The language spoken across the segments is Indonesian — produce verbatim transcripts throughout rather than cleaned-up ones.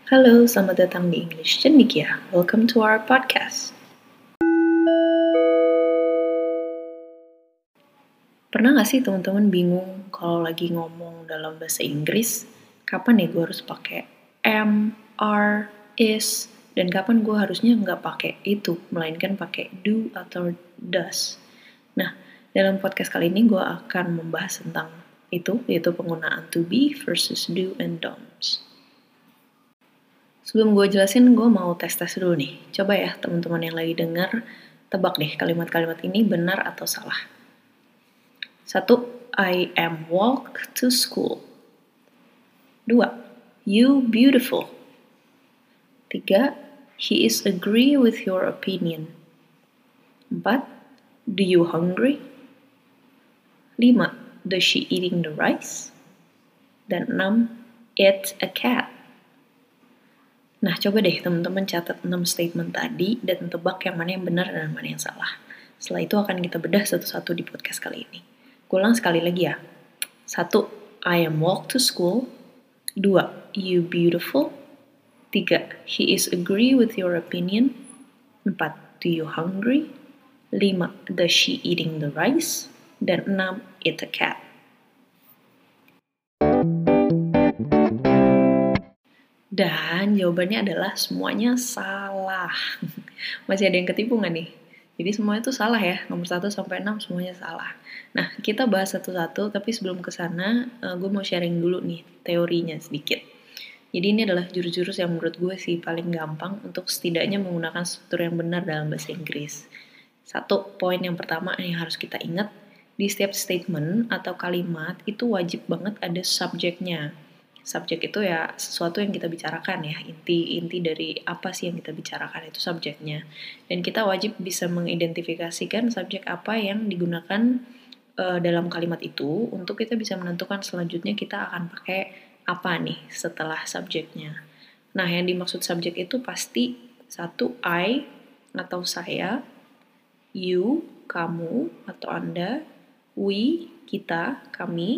Halo, selamat datang di English Cendekia. Welcome to our podcast. Pernah gak sih teman-teman bingung kalau lagi ngomong dalam bahasa Inggris, kapan ya gue harus pakai am, are, is, dan kapan gue harusnya nggak pakai itu, melainkan pakai do atau does. Nah, dalam podcast kali ini gue akan membahas tentang itu, yaitu penggunaan to be versus do and don'ts. Sebelum gue jelasin, gue mau tes-tes dulu nih. Coba ya teman-teman yang lagi denger, tebak deh kalimat-kalimat ini benar atau salah. Satu, I am walk to school. Dua, you beautiful. Tiga, he is agree with your opinion. Empat, do you hungry? Lima, does she eating the rice? Dan enam, it's a cat. Nah, coba deh teman-teman catat enam statement tadi dan tebak yang mana yang benar dan mana yang salah. Setelah itu akan kita bedah satu-satu di podcast kali ini. Gue ulang sekali lagi ya. Satu, I am walk to school. Dua, you beautiful. Tiga, he is agree with your opinion. Empat, do you hungry? Lima, does she eating the rice? Dan enam, it's a cat. Dan jawabannya adalah semuanya salah. Masih ada yang ketipu nggak nih? Jadi semuanya itu salah ya, nomor satu sampai enam semuanya salah. Nah, kita bahas satu-satu, tapi sebelum ke sana, uh, gue mau sharing dulu nih teorinya sedikit. Jadi ini adalah jurus-jurus yang menurut gue sih paling gampang untuk setidaknya menggunakan struktur yang benar dalam bahasa Inggris. Satu, poin yang pertama yang harus kita ingat, di setiap statement atau kalimat itu wajib banget ada subjeknya. Subjek itu ya sesuatu yang kita bicarakan ya, inti-inti dari apa sih yang kita bicarakan itu subjeknya. Dan kita wajib bisa mengidentifikasikan subjek apa yang digunakan uh, dalam kalimat itu untuk kita bisa menentukan selanjutnya kita akan pakai apa nih setelah subjeknya. Nah, yang dimaksud subjek itu pasti satu, I atau saya, you, kamu atau Anda, we, kita, kami,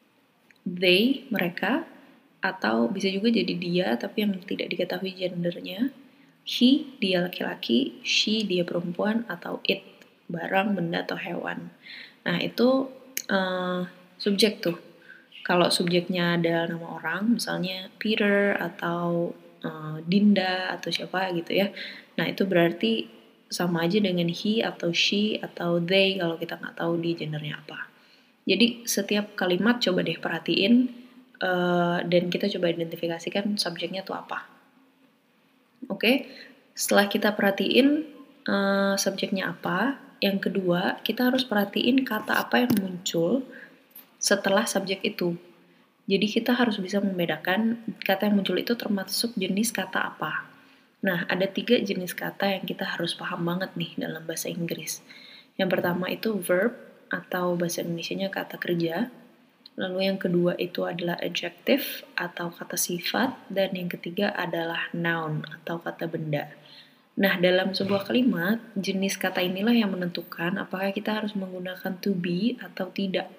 they, mereka, atau bisa juga jadi dia tapi yang tidak diketahui gendernya, he, dia laki-laki, she, dia perempuan, atau it, barang, benda, atau hewan. Nah, itu uh, subjek tuh. Kalau subjeknya ada nama orang, misalnya Peter atau uh, Dinda atau siapa gitu ya. Nah, itu berarti sama aja dengan he atau she atau they kalau kita nggak tahu di gendernya apa. Jadi setiap kalimat coba deh perhatiin uh, dan kita coba identifikasikan subjeknya tuh apa. Oke, okay? Setelah kita perhatiin uh, subjeknya apa, yang kedua kita harus perhatiin kata apa yang muncul setelah subjek itu. Jadi kita harus bisa membedakan kata yang muncul itu termasuk jenis kata apa. Nah, ada tiga jenis kata yang kita harus paham banget nih dalam bahasa Inggris. Yang pertama itu verb atau bahasa Indonesianya kata kerja. Lalu yang kedua itu adalah adjective atau kata sifat. Dan yang ketiga adalah noun atau kata benda. Nah, dalam sebuah kalimat, jenis kata inilah yang menentukan apakah kita harus menggunakan to be atau tidak.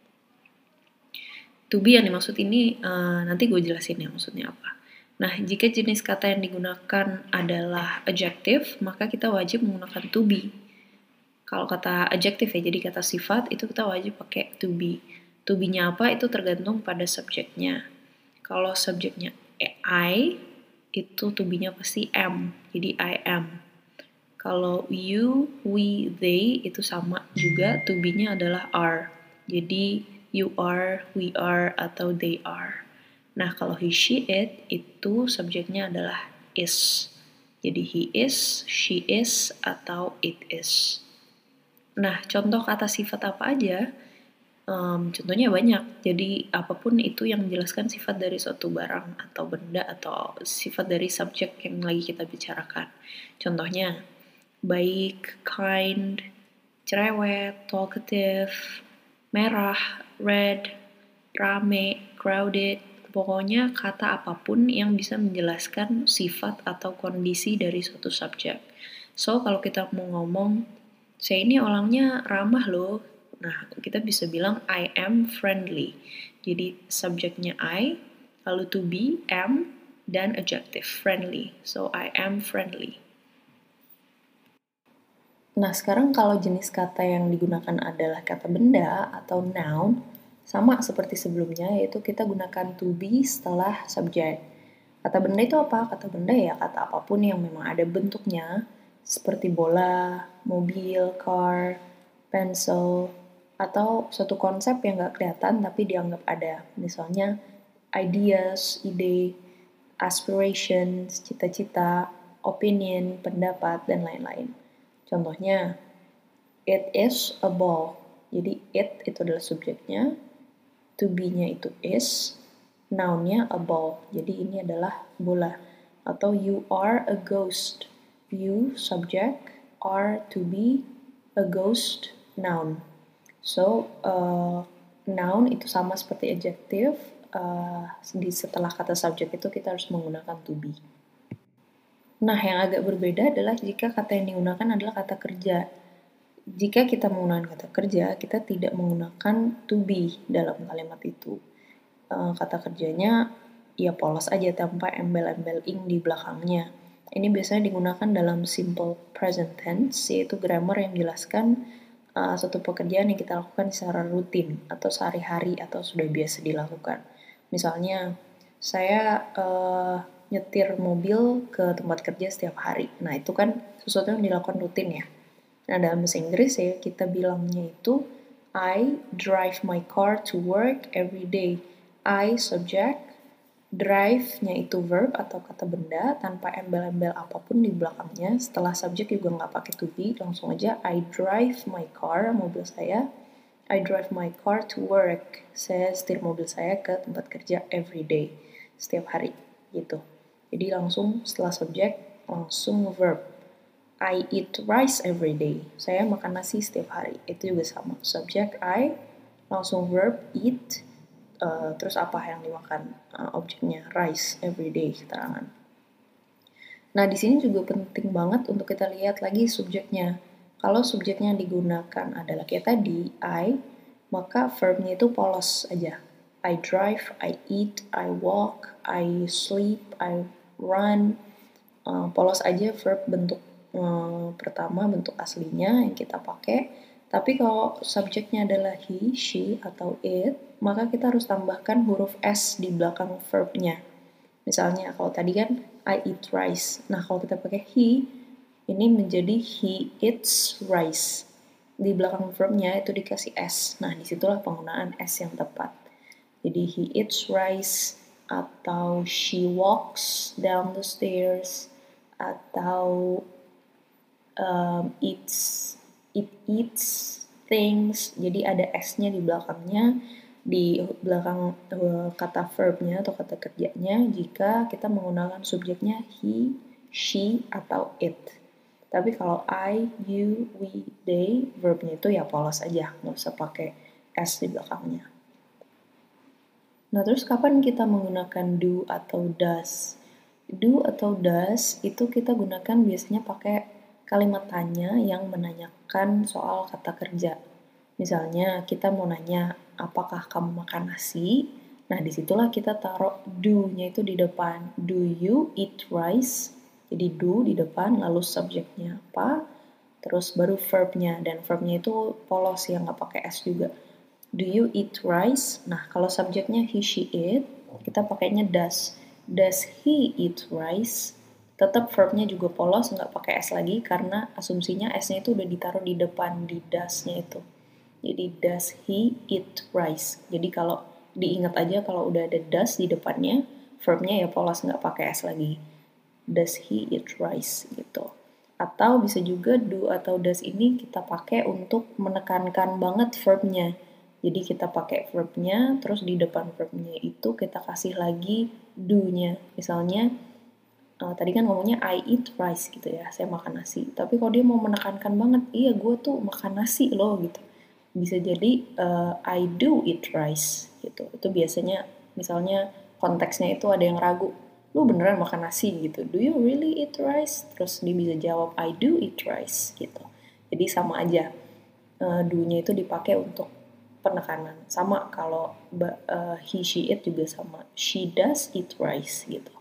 To be yang dimaksud ini, uh, nanti gue jelasin ya maksudnya apa. Nah, jika jenis kata yang digunakan adalah adjective, maka kita wajib menggunakan to be. Kalau kata adjective ya, jadi kata sifat, itu kita wajib pakai to be. To be-nya apa, itu tergantung pada subjeknya. Kalau subjeknya I, itu to be-nya pasti am, jadi I am. Kalau you, we, they, itu sama juga, to be-nya adalah are. Jadi you are, we are, atau they are. Nah, kalau he, she, it, itu subjeknya adalah is. Jadi he is, she is, atau it is. Nah, contoh kata sifat apa aja? Um, contohnya banyak. Jadi apapun itu yang menjelaskan sifat dari suatu barang atau benda atau sifat dari subjek yang lagi kita bicarakan. Contohnya baik, kind, cerewet, talkative, merah, red, rame, crowded, pokoknya kata apapun yang bisa menjelaskan sifat atau kondisi dari suatu subjek. So, kalau kita mau ngomong, saya ini orangnya ramah loh, nah kita bisa bilang I am friendly. Jadi subjeknya I, lalu to be, am, dan adjective, friendly. So, I am friendly. Nah, sekarang kalau jenis kata yang digunakan adalah kata benda atau noun, sama seperti sebelumnya, yaitu kita gunakan to be setelah subjek. Kata benda itu apa? Kata benda ya kata apapun yang memang ada bentuknya, seperti bola, mobil, car, pencil, atau suatu konsep yang nggak kelihatan tapi dianggap ada. Misalnya, ideas, ide, aspirations, cita-cita, opinion, pendapat, dan lain-lain. Contohnya, it is a ball. Jadi it itu adalah subjeknya, to be-nya itu is, noun-nya a ball. Jadi ini adalah bola. Atau you are a ghost. You, subject, are to be a ghost, noun. So, uh, noun itu sama seperti adjective. Uh, di setelah kata subject itu kita harus menggunakan to be. Nah, yang agak berbeda adalah jika kata yang digunakan adalah kata kerja. Jika kita menggunakan kata kerja, kita tidak menggunakan to be dalam kalimat itu. Uh, kata kerjanya ya polos aja tanpa embel-embel ing di belakangnya. Ini biasanya digunakan dalam simple present tense, yaitu grammar yang menjelaskan uh, suatu pekerjaan yang kita lakukan secara rutin atau sehari-hari atau sudah biasa dilakukan. Misalnya, saya uh, nyetir mobil ke tempat kerja setiap hari. Nah, itu kan sesuatu yang dilakukan rutin ya. Nah, dalam bahasa Inggris ya, kita bilangnya itu I drive my car to work every day. I subject, drive-nya itu verb atau kata benda tanpa embel-embel apapun di belakangnya. Setelah subject juga nggak pakai to be, langsung aja I drive my car, mobil saya. I drive my car to work. Saya setir mobil saya ke tempat kerja every day, setiap hari, gitu. Jadi langsung setelah subjek, langsung verb. I eat rice every day. Saya makan nasi setiap hari. Itu juga sama. Subjek I, langsung verb eat, uh, terus apa yang dimakan? Uh, objeknya rice every day, keterangan. Nah, di sini juga penting banget untuk kita lihat lagi subjeknya. Kalau subjeknya yang digunakan adalah kayak tadi, I, maka verbnya itu polos aja. I drive, I eat, I walk, I sleep, I run. Uh, polos aja verb bentuk uh, pertama, bentuk aslinya yang kita pakai. Tapi kalau subjeknya adalah he, she, atau it, maka kita harus tambahkan huruf S di belakang verbnya. Misalnya kalau tadi kan I eat rice. Nah, kalau kita pakai he, ini menjadi he eats rice. Di belakang verbnya itu dikasih S. Nah, disitulah penggunaan S yang tepat. Jadi he eats rice, atau she walks down the stairs, atau um, eats, it eats things. Jadi ada S-nya di belakangnya, di belakang uh, kata verbnya atau kata kerjanya jika kita menggunakan subjeknya he, she, atau it. Tapi kalau I, you, we, they, verbnya itu ya polos aja, nggak usah pakai S di belakangnya. Nah, terus kapan kita menggunakan do atau does? Do atau does itu kita gunakan biasanya pakai kalimat tanya yang menanyakan soal kata kerja. Misalnya kita mau nanya, apakah kamu makan nasi? Nah, disitulah kita taruh do-nya itu di depan. Do you eat rice? Jadi do di depan, lalu subjeknya apa, terus baru verbnya, dan verbnya itu polos ya, nggak pakai S juga. Do you eat rice? Nah, kalau subjeknya he, she, it, kita pakainya does. Does he eat rice? Tetap verbnya juga polos, nggak pakai S lagi, karena asumsinya S-nya itu udah ditaruh di depan, di does-nya itu. Jadi, does he eat rice? Jadi, kalau diingat aja kalau udah ada does di depannya, verbnya ya polos, nggak pakai S lagi. Does he eat rice? Gitu. Atau bisa juga do atau does ini kita pakai untuk menekankan banget verbnya. Jadi kita pakai verbnya, terus di depan verbnya itu kita kasih lagi do-nya. Misalnya, uh, tadi kan ngomongnya I eat rice gitu ya, saya makan nasi. Tapi kalau dia mau menekankan banget, iya gue tuh makan nasi loh gitu. Bisa jadi uh, I do eat rice gitu. Itu biasanya misalnya konteksnya itu ada yang ragu, lu beneran makan nasi gitu, do you really eat rice? Terus dia bisa jawab I do eat rice gitu. Jadi sama aja, uh, do-nya itu dipakai untuk penekanan. Sama kalau uh, he, she, it juga sama, she does eat rice gitu.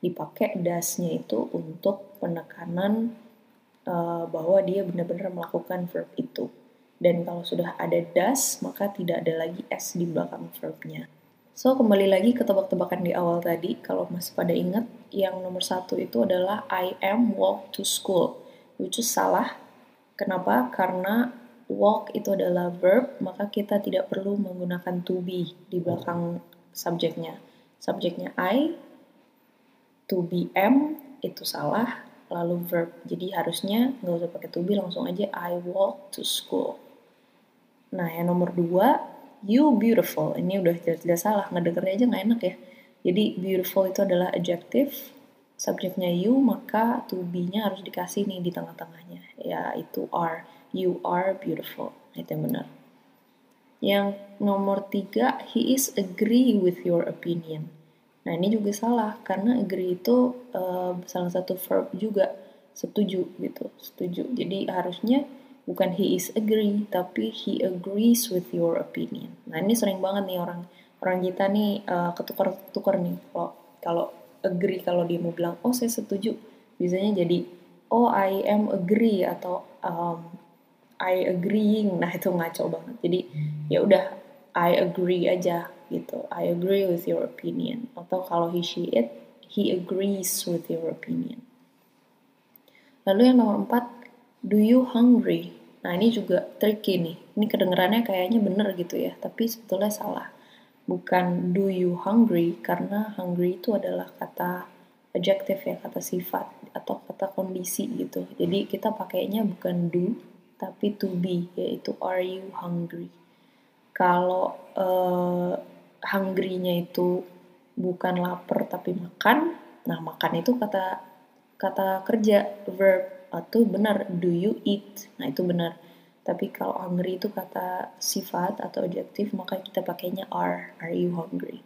dipakai does-nya itu untuk penekanan uh, bahwa dia benar-benar melakukan verb itu. Dan kalau sudah ada does, maka tidak ada lagi s di belakang verbnya. So, kembali lagi ke tebak-tebakan di awal tadi, kalau masih pada ingat, yang nomor satu itu adalah I am walk to school, which is salah. Kenapa? Karena walk itu adalah verb, maka kita tidak perlu menggunakan to be di belakang subjeknya. Subjeknya I, to be am, itu salah, lalu verb. Jadi harusnya nggak usah pakai to be, langsung aja I walk to school. Nah, yang nomor dua, you beautiful. Ini udah jelas-jelas salah, ngedengernya aja nggak enak ya. Jadi beautiful itu adalah adjective, subjeknya you, maka to be-nya harus dikasih nih di tengah-tengahnya, yaitu are. You are beautiful. Nah, itu yang benar. Yang nomor tiga, he is agree with your opinion. Nah, ini juga salah, karena agree itu uh, salah satu verb juga, setuju gitu, setuju. Jadi harusnya bukan he is agree, tapi he agrees with your opinion. Nah, ini sering banget nih orang orang kita nih uh, ketukar-tukar nih. Kalau kalau agree, kalau dia mau bilang, oh saya setuju, biasanya jadi, oh I am agree, atau um, I agreeing. Nah, itu ngaco banget. Jadi ya udah, I agree aja gitu. I agree with your opinion. Atau kalau he, she, it, he agrees with your opinion. Lalu yang nomor empat, do you hungry? Nah, ini juga tricky nih. Ini kedengarannya kayaknya bener gitu ya, tapi sebetulnya salah. Bukan do you hungry, karena hungry itu adalah kata adjective ya, kata sifat atau kata kondisi gitu. Jadi kita pakainya bukan do, tapi to be, yaitu are you hungry. Kalau uh, hungry-nya itu bukan lapar tapi makan, nah makan itu kata kata kerja, verb, atau benar, do you eat, nah itu benar. Tapi kalau hungry itu kata sifat atau adjektif, maka kita pakainya are, are you hungry.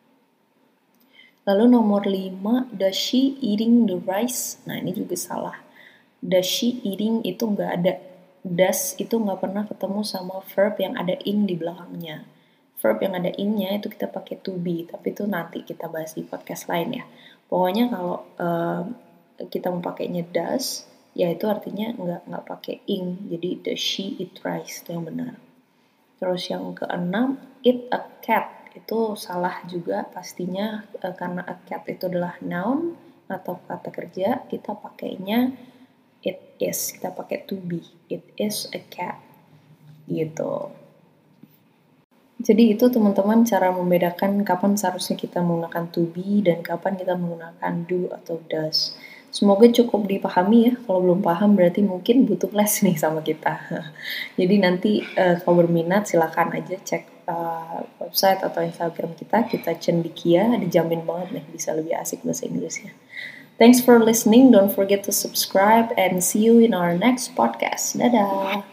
Lalu nomor lima, does she eating the rice? Nah, ini juga salah. Does she eating itu nggak ada. Does itu nggak pernah ketemu sama verb yang ada in di belakangnya. Verb yang ada in-nya itu kita pakai to be, tapi itu nanti kita bahas di podcast lain ya. Pokoknya kalau uh, kita mau pakainya does, ya itu artinya nggak nggak pakai ing, jadi does she eat rice, itu yang benar. Terus yang keenam, eat a cat, itu salah juga pastinya, e, karena a cat itu adalah noun atau kata kerja, kita pakainya it is, kita pakai to be, it is a cat, gitu. Jadi itu teman-teman cara membedakan kapan seharusnya kita menggunakan to be dan kapan kita menggunakan do atau does. Semoga cukup dipahami ya. Kalau belum paham berarti mungkin butuh les nih sama kita. Jadi nanti uh, kalau berminat silakan aja cek uh, website atau Instagram kita. Kita cendikia, dijamin banget nih bisa lebih asik bahasa Inggrisnya. Thanks for listening. Don't forget to subscribe and see you in our next podcast. Dadah!